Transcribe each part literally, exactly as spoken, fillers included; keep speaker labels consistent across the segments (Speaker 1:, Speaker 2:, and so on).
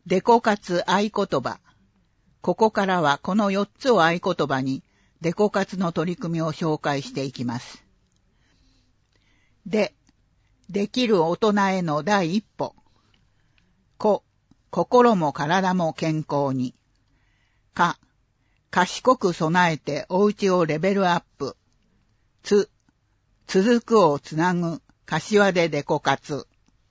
Speaker 1: デコ活合言葉。ここからはこのよっつを合言葉にデコ活の取り組みを紹介していきます。で、できる大人への第一歩。こ、心も体も健康に。か、賢く備えてお家をレベルアップ。つ、続くをつなぐ柏でデコ活。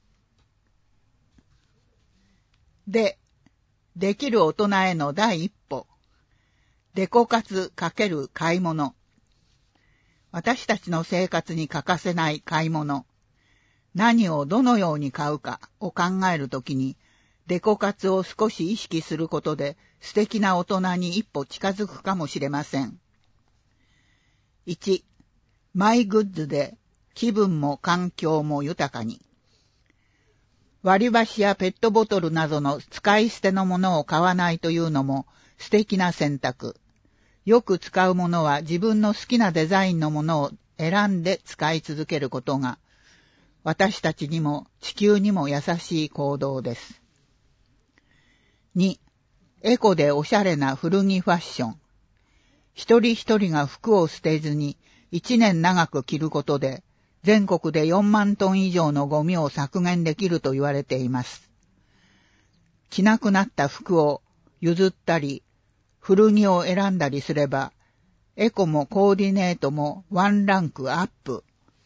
Speaker 1: で、できる大人への第一歩。デコ活×買い物。私たちの生活に欠かせない買い物。何をどのように買うかを考えるときに、デコ活を少し意識することで素敵な大人に一歩近づくかもしれません。いち、マイグッズで気分も環境も豊かに。割り箸やペットボトルなどの使い捨てのものを買わないというのも素敵な選択。よく使うものは自分の好きなデザインのものを選んで使い続けることが、私たちにも地球にも優しい行動です。に、エコでおしゃれな古着ファッション。一人一人が服を捨てずに一年長く着ることで、全国でよんまんトン以上のゴミを削減できると言われています。着なくなった服を譲ったり、古着を選んだりすれば、エコもコーディネートもワンランクアップ。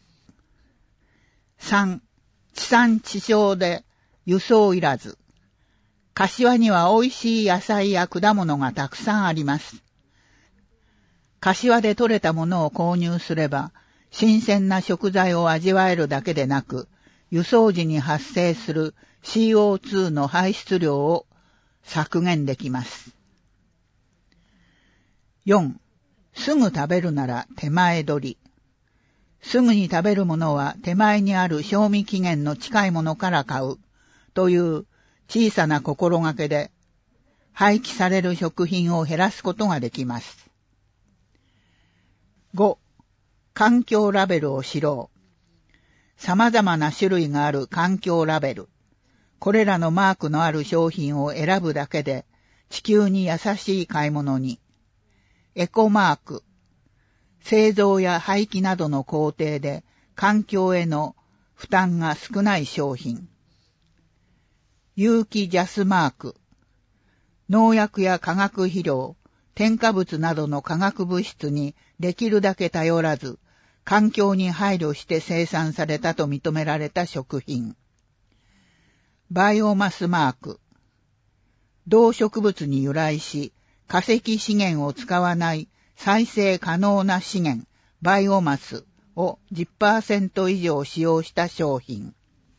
Speaker 1: さん、地産地消で輸送いらず。柏には美味しい野菜や果物がたくさんあります。柏で採れたものを購入すれば、新鮮な食材を味わえるだけでなく、輸送時に発生する シーオーツー の排出量を削減できます。よん、すぐ食べるなら手前取り。すぐに食べるものは手前にある賞味期限の近いものから買うという小さな心がけで廃棄される食品を減らすことができます。ご、環境ラベルを知ろう。様々な種類がある環境ラベル。これらのマークのある商品を選ぶだけで地球に優しい買い物に。エコマーク。製造や廃棄などの工程で環境への負担が少ない商品。有機ジャスマーク。農薬や化学肥料、添加物などの化学物質にできるだけ頼らず、環境に配慮して生産されたと認められた食品。バイオマスマーク。動植物に由来し、化石資源を使わない再生可能な資源、バイオマスを じゅっパーセント 以上使用した商品。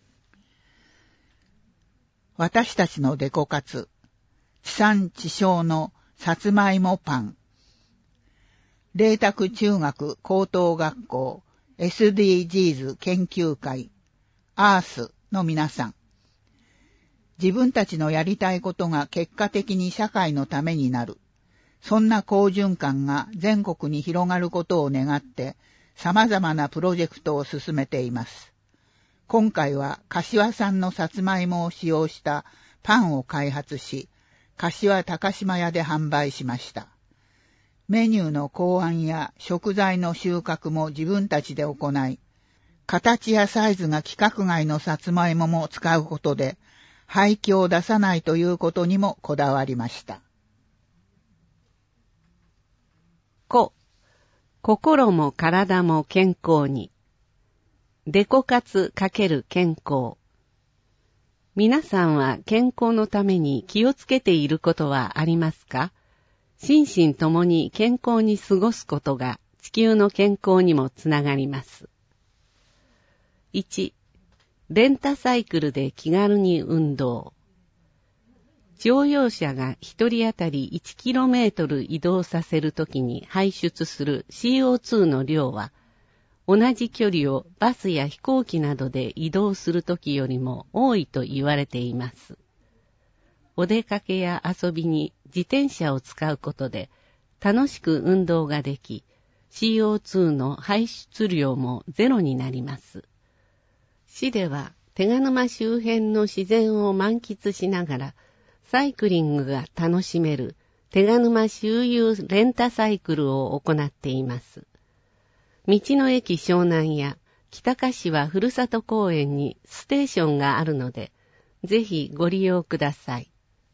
Speaker 1: 私たちのデコ活。地産地消のさつまいもパン。麗澤中学高等学校 エスディージーズ 研究会アースの皆さん。自分たちのやりたいことが結果的に社会のためになる。そんな好循環が全国に広がることを願って様々なプロジェクトを進めています。今回は柏産のさつまいもを使用したパンを開発し、柏高島屋で販売しました。メニューの考案や食材の収穫も自分たちで行い、形やサイズが規格外のさつまいもも使うことで、廃棄を出さないということにもこだわりました。
Speaker 2: こ、心も体も健康に。デコ活×健康。皆さんは健康のために気をつけていることはありますか？心身ともに健康に過ごすことが地球の健康にもつながります。いち、レンタサイクルで気軽に運動。乗用車が一人当たり いちキロメートル 移動させるときに排出する シーオーツー の量は、同じ距離をバスや飛行機などで移動するときよりも多いと言われています。お出かけや遊びに自転車を使うことで楽しく運動ができ、シーオーツー の排出量もゼロになります。市では手賀沼周辺の自然を満喫しながら、 サイクリングが楽しめる手賀沼周遊レンタサイクルを行っています。道の駅湘南や北柏ふるさと公園にステーションがあるので、ぜひご利用ください。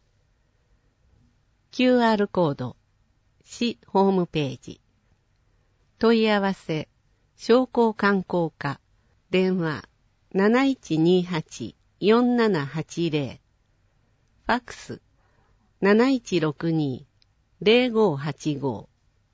Speaker 2: キューアール コード、市ホームページ。問い合わせ、商工観光課、電話 なないちにはち よんななはちゼロ、ファックス なないちろくに ゼロごはちご。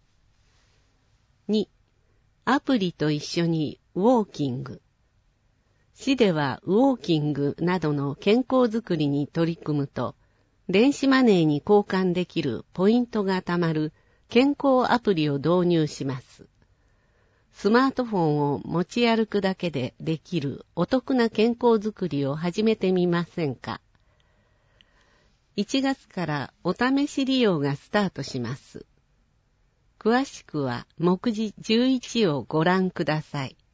Speaker 2: に、アプリと一緒にウォーキング。市ではウォーキングなどの健康づくりに取り組むと、電子マネーに交換できるポイントがたまる健康アプリを導入します。スマートフォンを持ち歩くだけでできるお得な健康づくりを始めてみませんか。いちがつからお試し利用がスタートします。詳しくは目次じゅういちをご覧ください。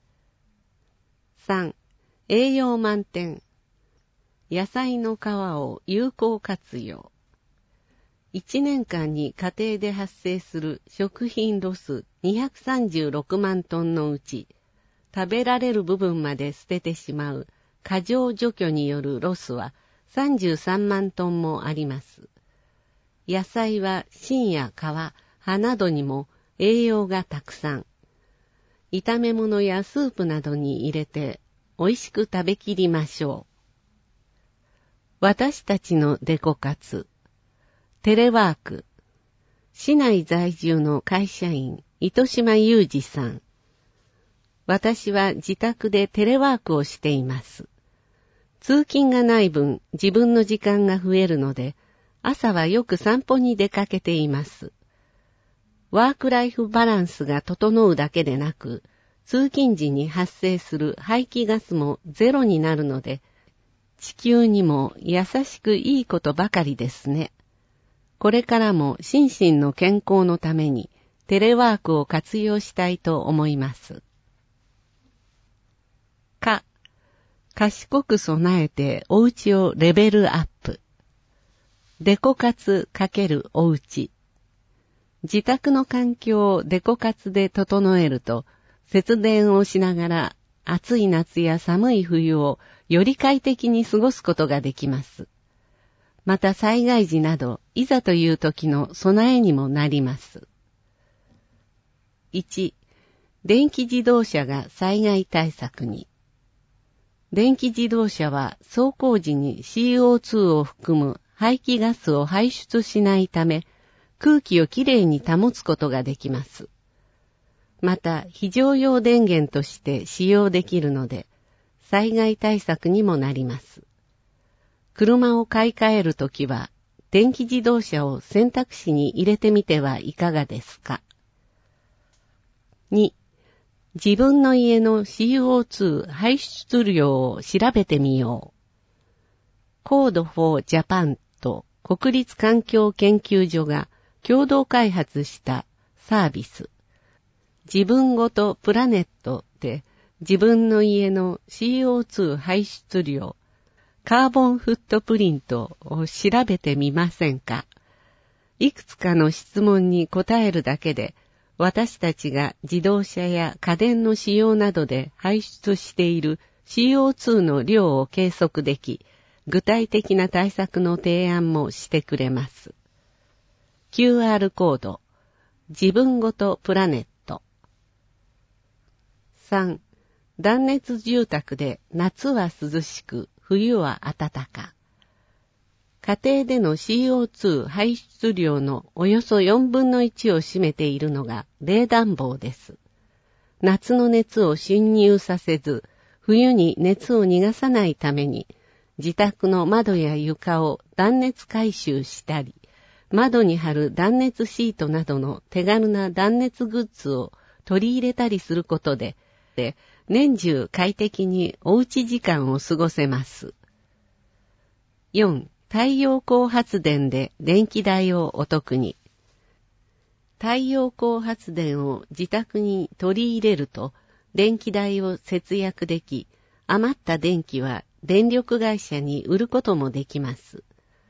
Speaker 2: さん. 栄養満点。野菜の皮を有効活用。いちねんかんに家庭で発生する食品ロスにひゃくさんじゅうろくまんトンのうち、食べられる部分まで捨ててしまう過剰除去によるロスはさんじゅうさんまんトンもあります。野菜は芯や皮、葉などにも栄養がたくさん。炒め物やスープなどに入れて美味しく食べきりましょう。私たちのデコ活。テレワーク。市内在住の会社員、糸島裕二さん。私は自宅でテレワークをしています。通勤がない分、自分の時間が増えるので、朝はよく散歩に出かけています。ワークライフバランスが整うだけでなく、通勤時に発生する排気ガスもゼロになるので、地球にも優しくいいことばかりですね。これからも心身の健康のためにテレワークを活用したいと思います。か、賢く備えてお家をレベルアップ。デコ活×お家。自宅の環境をデコ活で整えると、節電をしながら暑い夏や寒い冬をより快適に過ごすことができます。また災害時など、いざという時の備えにもなります。いち. 電気自動車が災害対策に。電気自動車は走行時に シーオーツー を含む排気ガスを排出しないため、空気をきれいに保つことができます。また、非常用電源として使用できるので、災害対策にもなります。車を買い替えるときは、電気自動車を選択肢に入れてみてはいかがですか。に. 自分の家の シーオーツー 排出量を調べてみよう。Code for Japan と国立環境研究所が共同開発したサービス。自分ごとプラネットで自分の家の シーオーツー 排出量、カーボンフットプリントを調べてみませんか。いくつかの質問に答えるだけで、私たちが自動車や家電の使用などで排出している シーオーツー の量を計測でき、具体的な対策の提案もしてくれます。キューアール コード、自分ごとプラネット。さん. 断熱住宅で夏は涼しく、冬は暖か。家庭での シーオーツー 排出量のおよそよんぶんのいちを占めているのが冷暖房です。夏の熱を侵入させず、冬に熱を逃がさないために、自宅の窓や床を断熱改修したり、窓に貼る断熱シートなどの手軽な断熱グッズを取り入れたりすることで、で年中快適におうち時間を過ごせます。よん. 太陽光発電で電気代をお得に。太陽光発電を自宅に取り入れると電気代を節約でき、余った電気は電力会社に売ることもできます。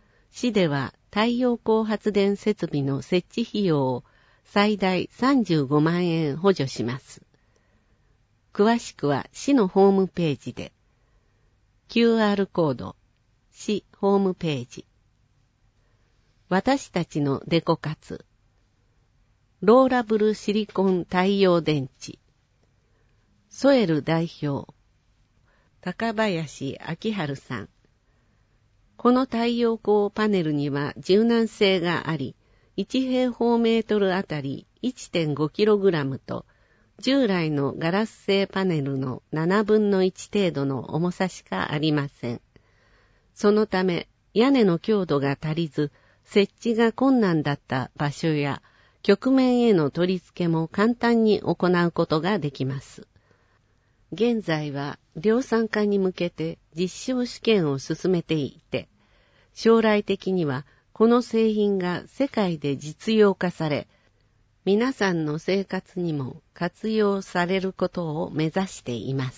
Speaker 2: 市では太陽光発電設備の設置費用を最大さんじゅうごまんえん補助します。詳しくは市のホームページで。キューアール コード、市ホームページ。私たちのデコ活。ローラブルシリコン太陽電池。ソエル代表。高林明春さん。この太陽光パネルには柔軟性があり、いち平方メートルあたり いってんごキログラムと、従来のガラス製パネルのななぶんのいち程度の重さしかありません。そのため、屋根の強度が足りず、設置が困難だった場所や、曲面への取り付けも簡単に行うことができます。現在は量産化に向けて実証試験を進めていて、将来的にはこの製品が世界で実用化され、皆さんの生活にも活用されることを目指しています。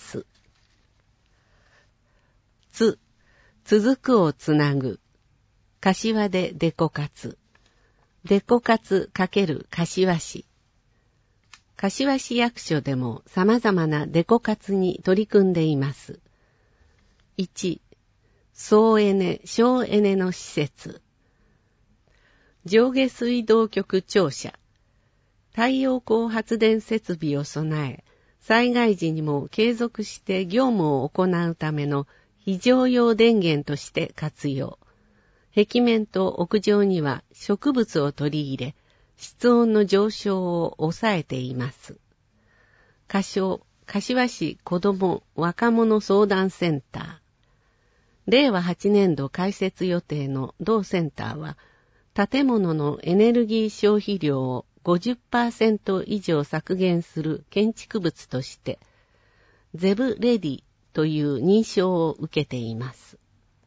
Speaker 2: つ、続くをつなぐ。柏でデコ活。デコ活×柏市。柏市役所でも様々なデコ活に取り組んでいます。いち、総エネ、省エネの施設。上下水道局庁舎。太陽光発電設備を備え、災害時にも継続して業務を行うための非常用電源として活用。壁面と屋上には植物を取り入れ、室温の上昇を抑えています。仮称、柏市子ども若者相談センター。れいわはちねんど開設予定の同センターは、建物のエネルギー消費量を ごじゅっパーセント 以上削減する建築物として、ゼブレディという認証を受けています。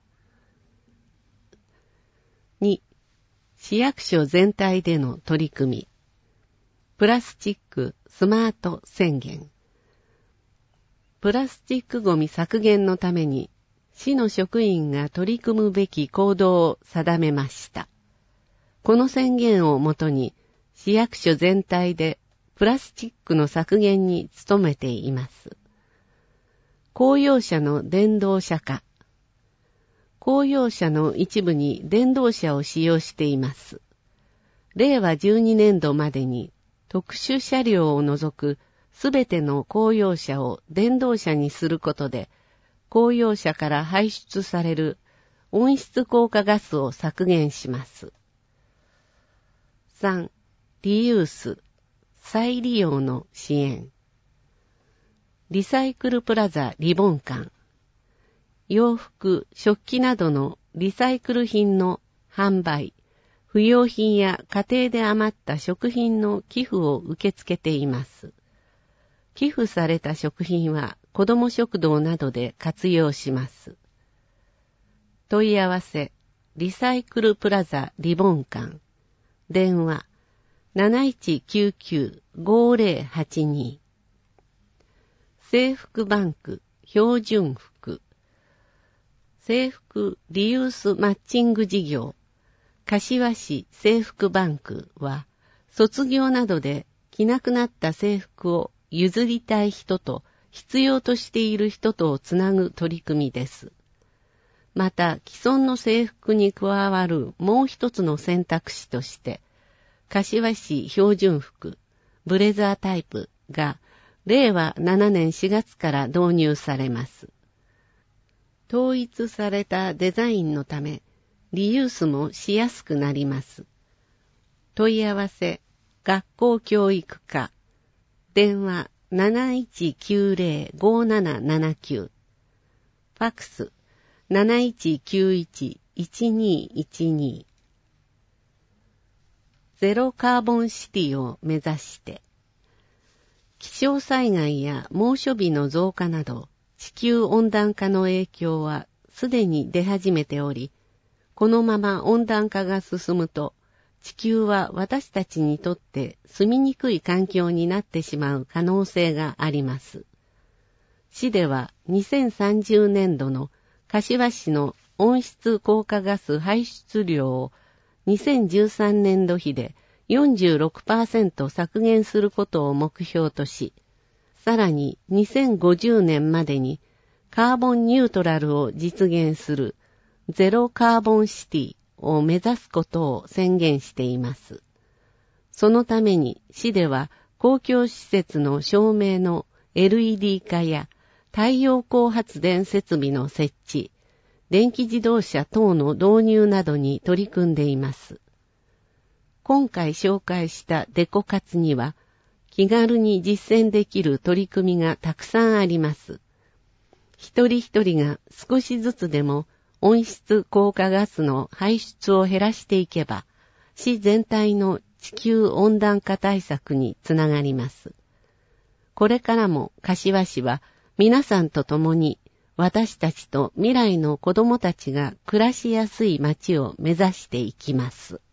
Speaker 2: に、市役所全体での取り組み。プラスチックスマート宣言。プラスチックごみ削減のために、市の職員が取り組むべき行動を定めました。この宣言をもとに、市役所全体でプラスチックの削減に努めています。公用車の電動車化。公用車の一部に電動車を使用しています。れいわじゅうにねんどまでに特殊車両を除くすべての公用車を電動車にすることで、公用車から排出される温室効果ガスを削減します。さん、リユース、再利用の支援。リサイクルプラザリボン館。洋服、食器などのリサイクル品の販売、不要品や家庭で余った食品の寄付を受け付けています。寄付された食品は子ども食堂などで活用します。問い合わせ、リサイクルプラザリボン館。電話、なないちきゅうきゅう ごぜろはちに。制服バンク、標準服。制服リユースマッチング事業。柏市制服バンクは、卒業などで着なくなった制服を譲りたい人と必要としている人とをつなぐ取り組みです。また、既存の制服に加わるもう一つの選択肢として、柏市標準服、ブレザータイプが、れいわななねんしがつから導入されます。統一されたデザインのため、リユースもしやすくなります。問い合わせ、学校教育課。電話、なないちきゅうぜろ ごななななきゅう。ファクス、なないちきゅういち いちにいちに。ゼロカーボンシティを目指して。気象災害や猛暑日の増加など、地球温暖化の影響はすでに出始めており、このまま温暖化が進むと、地球は私たちにとって住みにくい環境になってしまう可能性があります。市ではにせんさんじゅうねんどの柏市の温室効果ガス排出量をにせんじゅうさんねんど比で よんじゅうろくパーセント 削減することを目標とし、さらににせんごじゅうねんまでにカーボンニュートラルを実現するゼロカーボンシティを目指すことを宣言しています。そのために市では公共施設の照明の エルイーディー 化や太陽光発電設備の設置、電気自動車等の導入などに取り組んでいます。今回紹介したデコ活には、気軽に実践できる取り組みがたくさんあります。一人一人が少しずつでも温室効果ガスの排出を減らしていけば、市全体の地球温暖化対策につながります。これからも柏市は皆さんと共に私たちと未来の子供たちが暮らしやすい街を目指していきます。